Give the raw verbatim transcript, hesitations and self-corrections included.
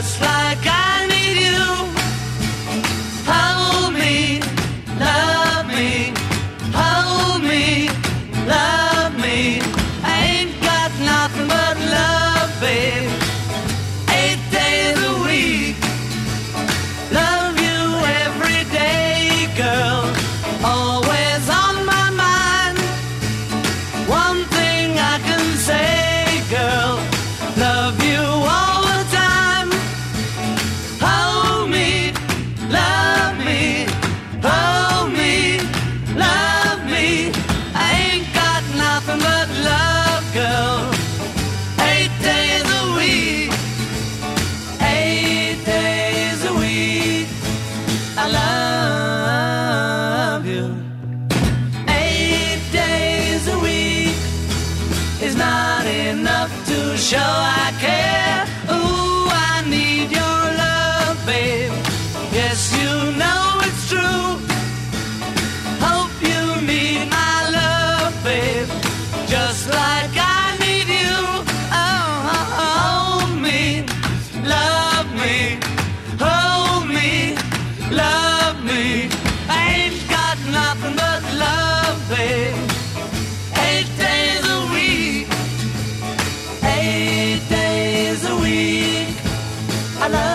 just like I need you. Hold me, love me, hold me, love me. I ain't got nothing but love, babe. Eight days a week, love you every day, girl. Always on my mind. One thing I can say, girl, love you all the time. Hold me, love me, hold me, love me. I ain't got nothing but love, girl. Eight days a week, eight days a week, I love you. Eight days a week is not enough to show I care. Ooh, I need your love, babe. Yes, you know it's true. Hope you need my love, babe, just like I need you. Oh, hold me, love me, hold me, love me. I ain't got nothing but love, babe. Eight days a week, eight days a week, I love